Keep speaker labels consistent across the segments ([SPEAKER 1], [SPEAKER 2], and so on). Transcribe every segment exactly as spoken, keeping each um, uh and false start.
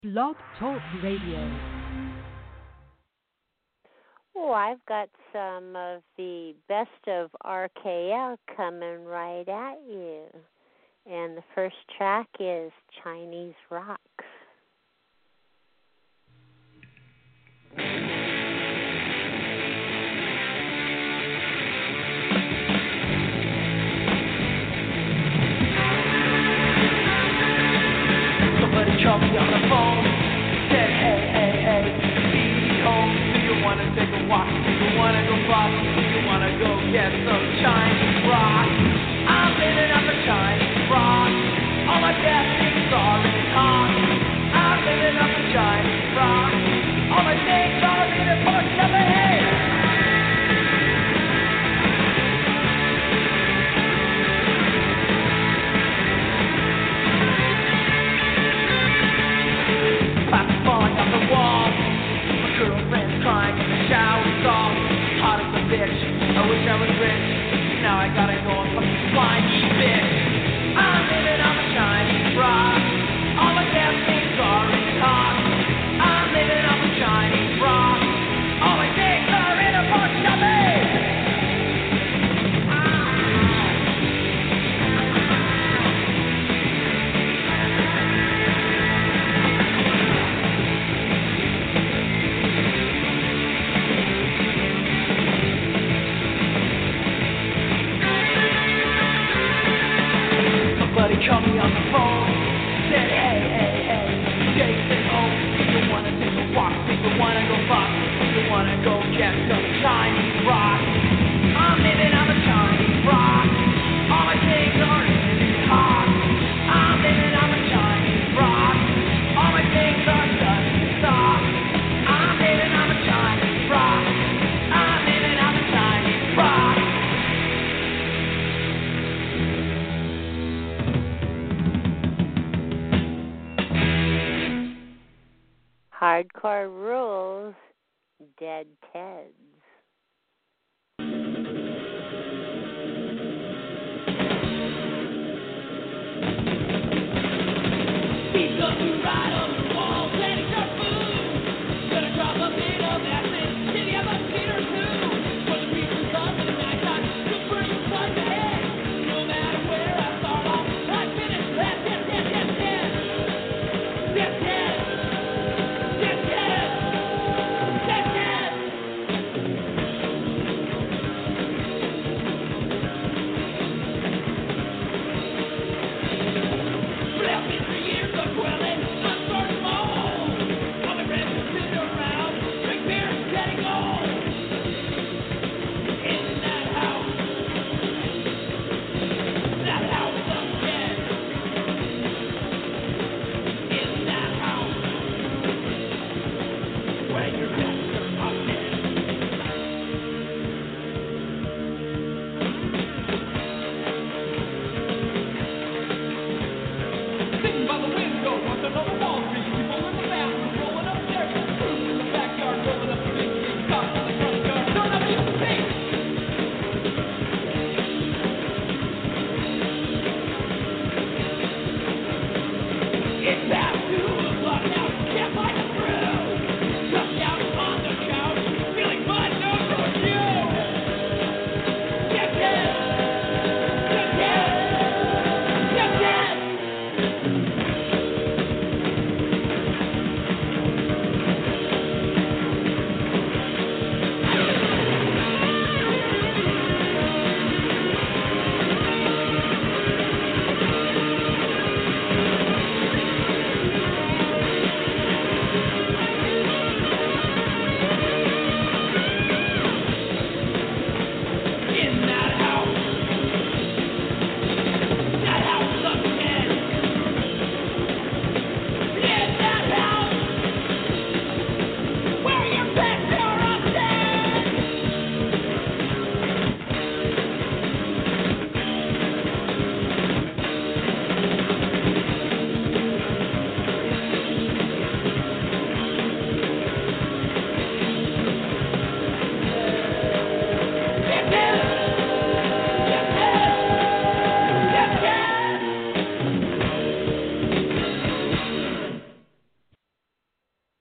[SPEAKER 1] Blog Talk Radio.
[SPEAKER 2] Oh, I've got some of the best of R K L coming right at you. And the first track is Chinese Rocks.
[SPEAKER 3] Somebody called me on the phone, said, hey, hey, hey, be home. Do you want to take a walk? Do you want to go fuck? Do you want to go get some Chinese rock? I'm living up a Chinese rock. All my best things are in talk. I'm living up a Chinese rock. All my things are in a pork number eight. Falling off the wall. My girlfriend's crying in the shower stall. Hot as a bitch. I wish I was rich. Now I gotta go and fucking fly me bitch. I'm living on a Chinese rock. All my damn things are in talk. I'm living on a Chinese rock. All my things are in a pork chubby. Somebody called me on the phone, said, hey, hey, hey, Jason, oh, do you want to take a walk? Do you want to go fuck? Do you want to go get some Chinese rock? I'm living on a Chinese rock. All my things are in hot. I'm living on a Chinese rock. All my things are done in stock. I'm living on a Chinese rock. I'm living on a Chinese rock.
[SPEAKER 2] Hardcore Rules, Dead Teds.
[SPEAKER 3] He's gonna ride on the wall, planting your food. Gonna drop a bit of acid, maybe have a seat or two. For the reasons of the nighttime, just for you start to head. No matter where I start off, I finish that dead, dead, dead, dead. Dead, dead. Dead, dead. Dead, dead. Left me three years of dwelling.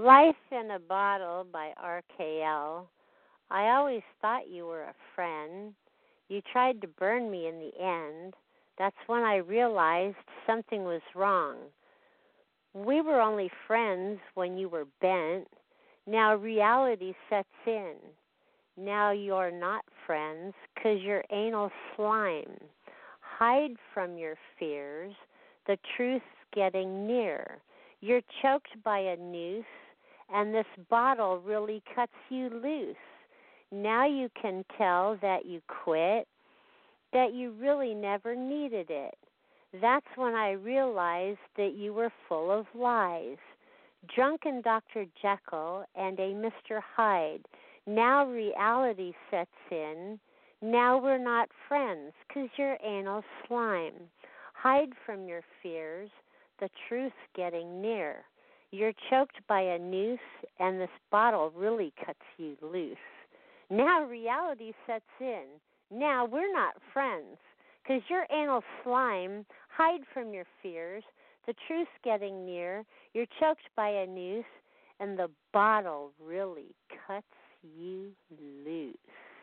[SPEAKER 2] Life in a Bottle by R K L. I always thought you were a friend. You tried to burn me in the end. That's when I realized something was wrong. We were only friends when you were bent. Now reality sets in. Now you're not friends 'cause you're anal slime. Hide from your fears. The truth's getting near. You're choked by a noose, and this bottle really cuts you loose. Now you can tell that you quit, that you really never needed it. That's when I realized that you were full of lies. Drunken Doctor Jekyll and a Mister Hyde. Now reality sets in. Now we're not friends 'cause you're anal slime. Hide from your fears. The truth's getting near. You're choked by a noose, and this bottle really cuts you loose. Now reality sets in. Now we're not friends 'cause you're anal slime. Hide from your fears. The truth's getting near. You're choked by a noose, and the bottle really cuts you loose.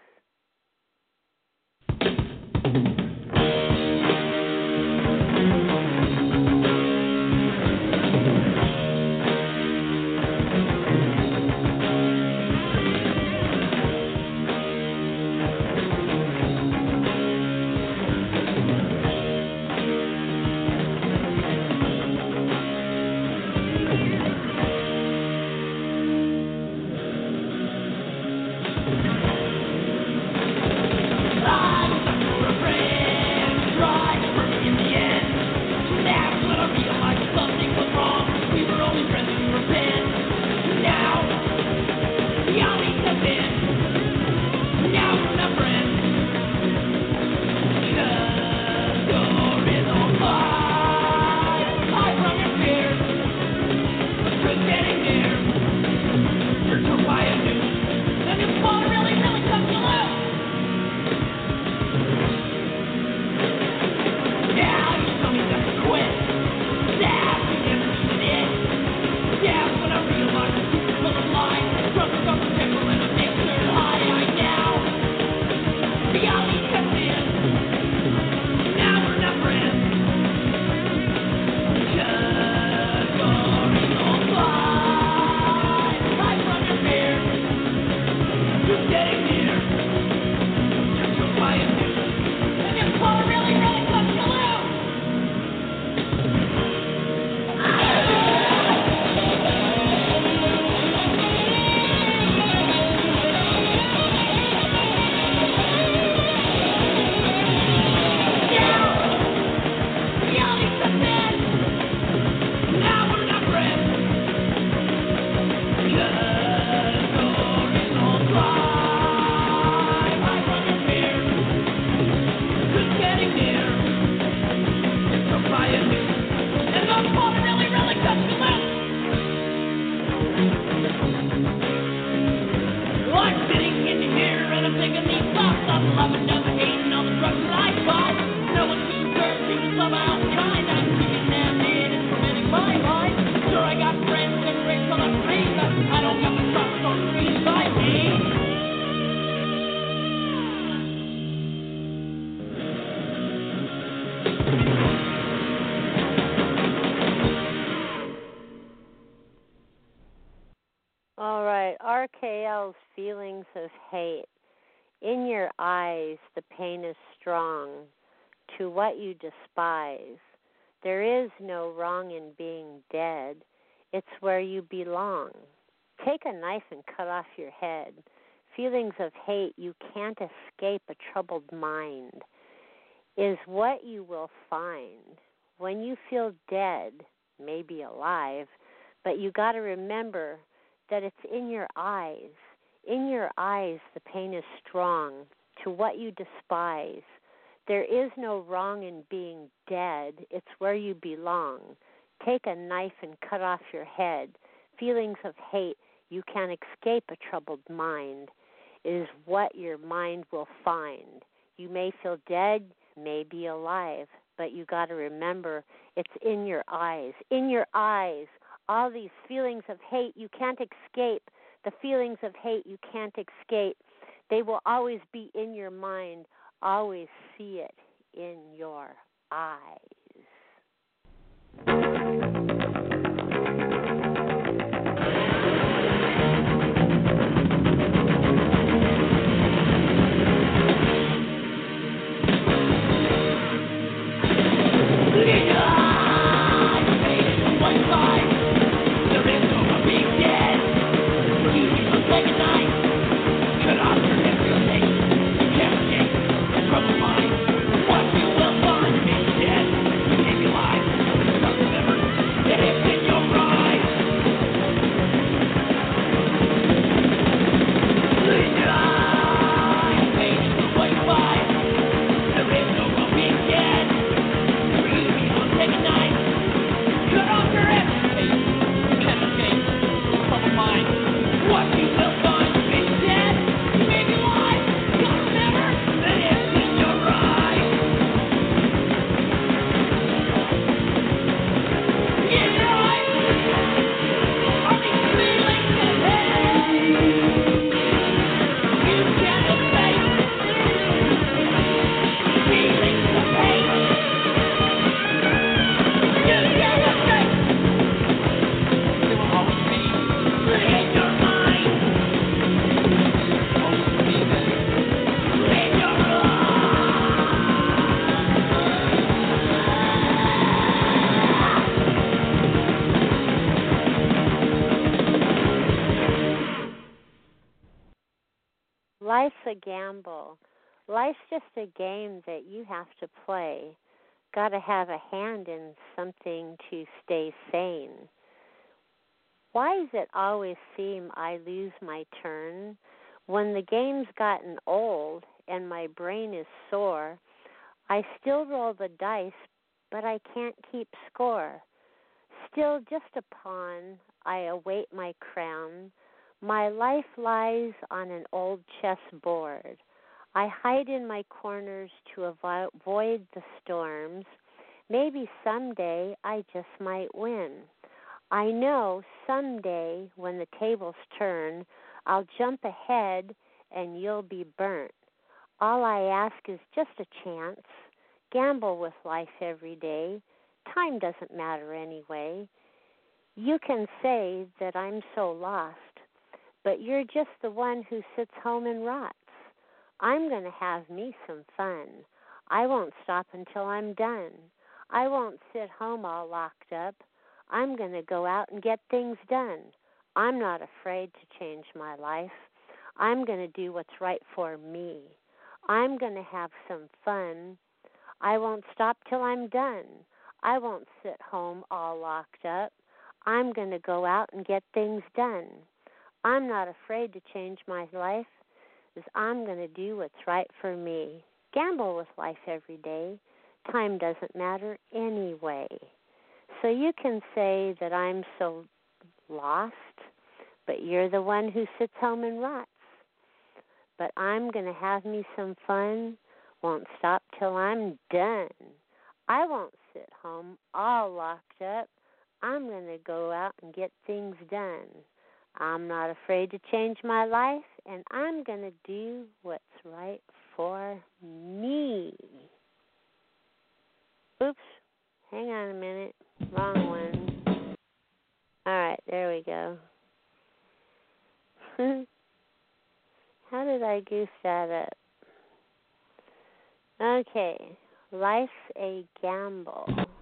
[SPEAKER 2] All right, R K L's Feelings of Hate. In your eyes, the pain is strong to what you despise. There is no wrong in being dead. It's where you belong. Take a knife and cut off your head. Feelings of hate, you can't escape a troubled mind, is what you will find. When you feel dead, maybe alive, but you got to remember that it's in your eyes. In your eyes, the pain is strong to what you despise. There is no wrong in being dead. It's where you belong. Take a knife and cut off your head. Feelings of hate, you can't escape a troubled mind, is what your mind will find. You may feel dead, may be alive, but you got to remember it's in your eyes. In your eyes, all these feelings of hate. You can't escape the feelings of hate. You can't escape. They will always be in your mind. Always see it in your eyes. Life's a gamble. Life's just a game that you have to play. Got to have a hand in something to stay sane. Why does it always seem I lose my turn? When the game's gotten old and my brain is sore, I still roll the dice, but I can't keep score. Still just a pawn, I await my crown. My life lies on an old chessboard. I hide in my corners to avoid the storms. Maybe someday I just might win. I know someday when the tables turn, I'll jump ahead and you'll be burnt. All I ask is just a chance. Gamble with life every day. Time doesn't matter anyway. You can say that I'm so lost, but you're just the one who sits home and rots. I'm going to have me some fun. I won't stop until I'm done. I won't sit home all locked up. I'm going to go out and get things done. I'm not afraid to change my life. I'm going to do what's right for me. I'm going to have some fun. I won't stop till I'm done. I won't sit home all locked up. I'm going to go out and get things done. I'm not afraid to change my life, because I'm going to do what's right for me. Gamble with life every day. Time doesn't matter anyway. So you can say that I'm so lost, but you're the one who sits home and rots. But I'm going to have me some fun. Won't stop till I'm done. I won't sit home all locked up. I'm going to go out and get things done. I'm not afraid to change my life, and I'm going to do what's right for me. Oops, hang on a minute. Wrong one. All right, there we go. How did I goose that up? Okay, life's a gamble.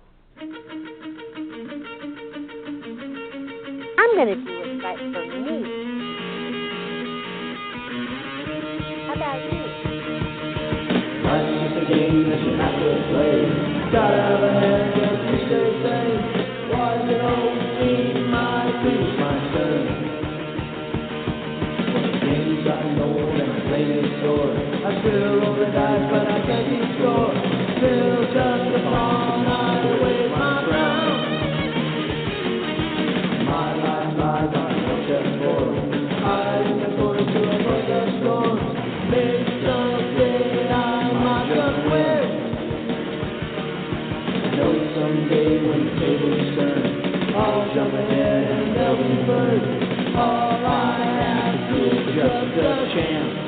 [SPEAKER 2] I'm going to do what's right for me. How about you?
[SPEAKER 3] Life's just a game that you have to play. Gotta have a hand just to stay safe. Why is it always me, my feet, my turn? When the game's gotten old and the play is sore, I still roll the dice, but I can't keep score. Still just a pawn, I await my crown. My life lies on a chessboard. Hide in the corner to avoid the storm. Maybe someday I might just win. I know someday when the tables turn, I'll jump ahead neighbors. All I ask is just a chance.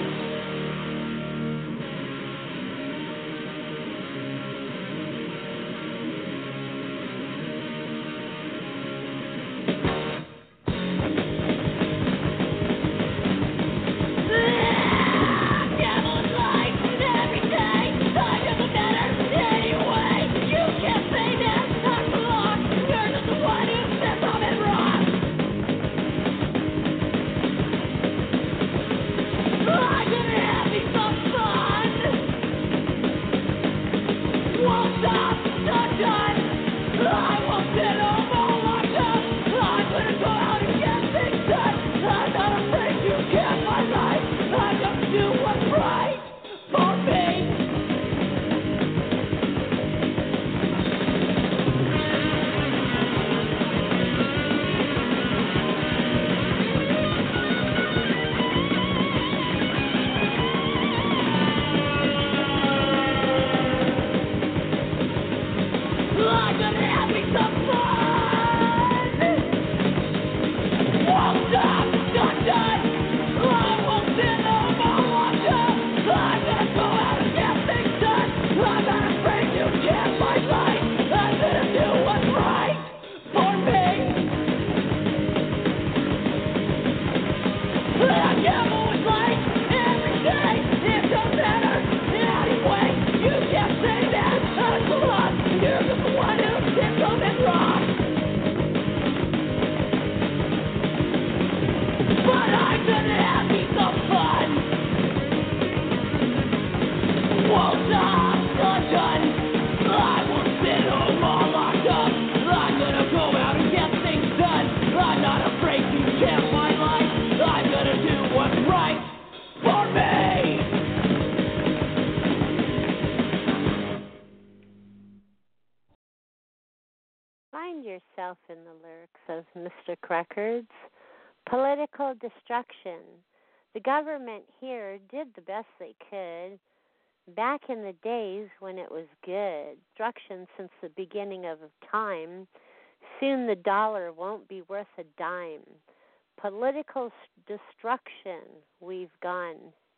[SPEAKER 2] Yourself in the lyrics of Mystic Records. Political destruction. The government here did the best they could back in the days when it was good. Destruction since the beginning of time. Soon the dollar won't be worth a dime. Political destruction. We've gone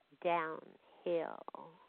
[SPEAKER 2] downhill.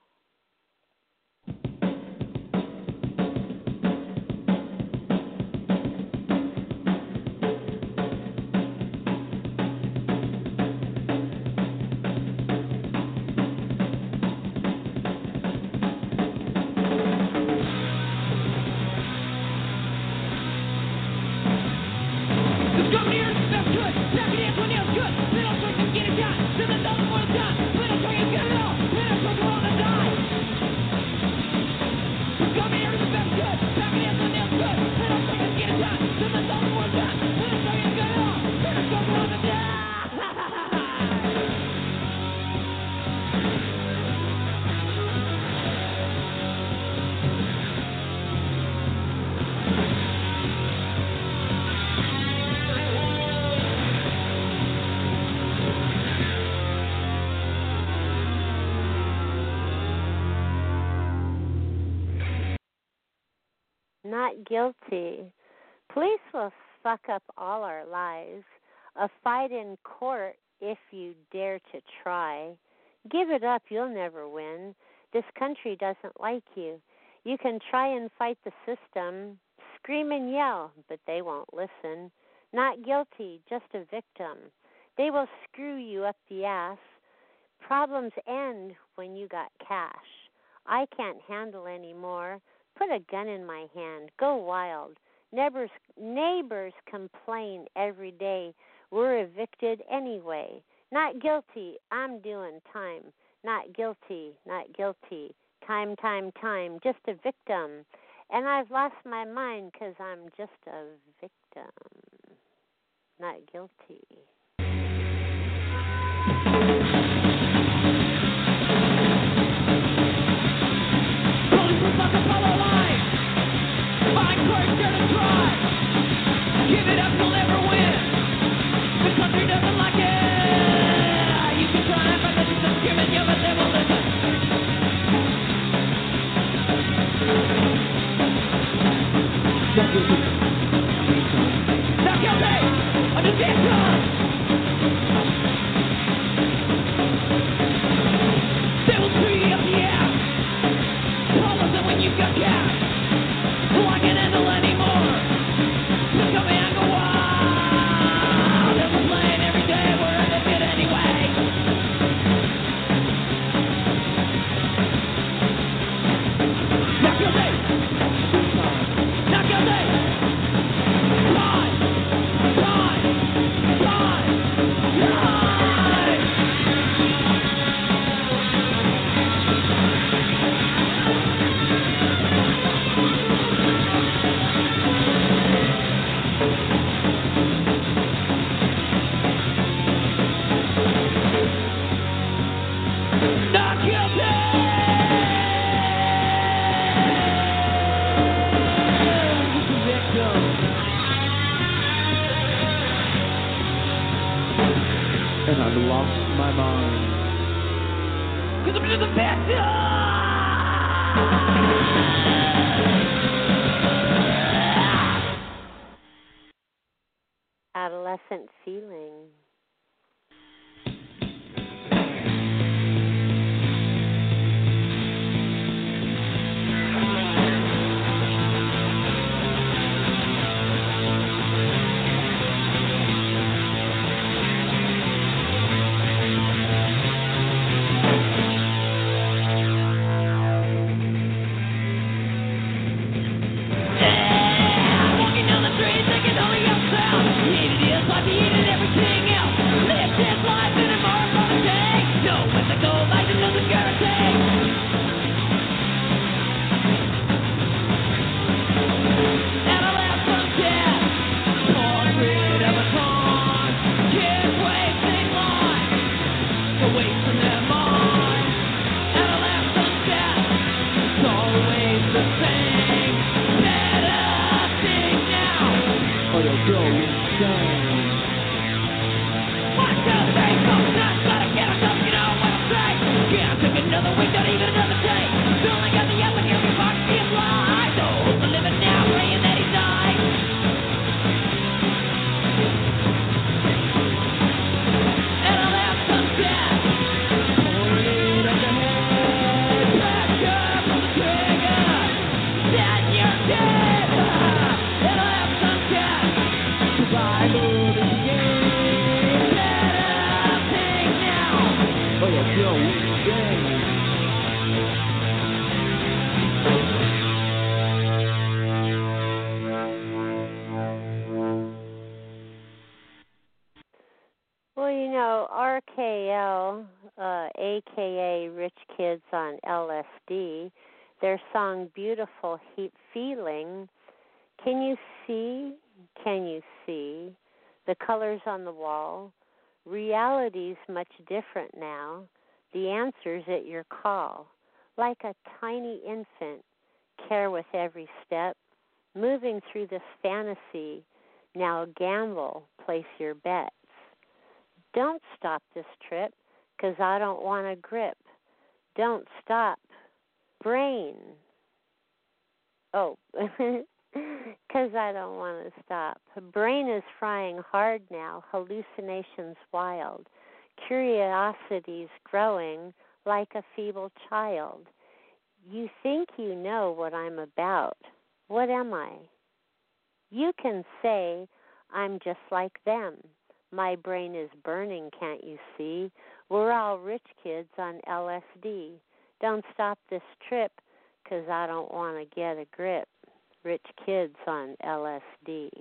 [SPEAKER 2] Not guilty. Police will fuck up all our lives. A fight in court if you dare to try. Give it up, you'll never win. This country doesn't like you. You can try and fight the system, scream and yell, but they won't listen. Not guilty, just a victim. They will screw you up the ass. Problems end when you got cash. I can't handle any more. Put a gun in my hand. Go wild. Neighbors, neighbors complain every day. We're evicted anyway. Not guilty. I'm doing time. Not guilty. Not guilty. Time, time, time. Just a victim. And I've lost my mind because I'm just a victim. Not guilty.
[SPEAKER 3] Give it up, you'll never win. The country doesn't like it. You can try, but this is a screaming, yeah, but they won't listen. Not guilty. Not guilty. Understand? and I've lost my mind. Cause I'm just a victim!
[SPEAKER 2] Adolescent feeling. Well, you know, R K L, uh, a k a. Rich Kids on L S D, their song Beautiful Heat Feeling, can you see, can you see the colors on the wall? Reality's much different now. The answer's at your call. Like a tiny infant, care with every step, moving through this fantasy. Now gamble, place your bets. Don't stop this trip, 'cause I don't want to grip. Don't stop. Brain. Oh, 'cause I don't want to stop. Brain is frying hard now, hallucinations wild. Curiosity's growing like a feeble child. You think you know what I'm about. What am I? You can say I'm just like them. My brain is burning, can't you see? We're all rich kids on L S D. Don't stop this trip, 'cause I don't want to get a grip. Rich kids on L S D.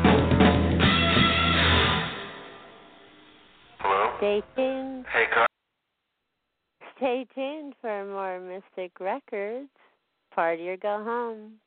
[SPEAKER 2] Stay tuned.
[SPEAKER 4] Hey, Carl.
[SPEAKER 2] Stay tuned for more Mystic Records. Party or go home.